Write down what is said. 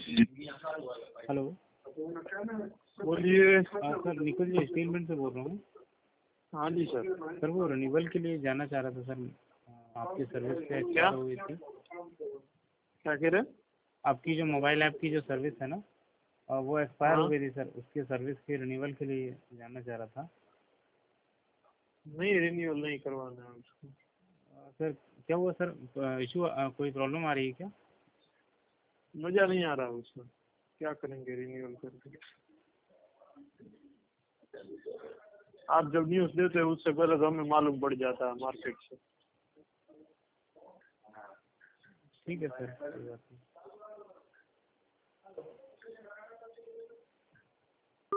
Hello. बोलिए। Sir Nikhil ji steel mill से बोल रहा हूँ। हाँ जी सर। सर वो रिन्यूअल के लिए जाना चाह रहा था सर, आपकी सर्विस पे एक्सपायर हो गई थी। क्या कह रहे हैं? आपकी जो मोबाइल ऐप की जो सर्विस है ना, वो एक्सपायर हो हाँ। गई थी सर, उसकी सर्विस के रिन्यूअल के लिए जानना चाह रहा था। नहीं, रिन्यूअल नहीं करवाना है उसको। सर क्या हुआ सर, इशू कोई प्रॉब्लम आ रही है क्या? मजा नहीं आ रहा उसमें, क्या करेंगे रिन्यूअल करके। आप जब न्यूज़ देते हो उससे पहले तो हमें मालूम पड़ जाता है मार्केट से। ठीक है सर, कोई बात नहीं।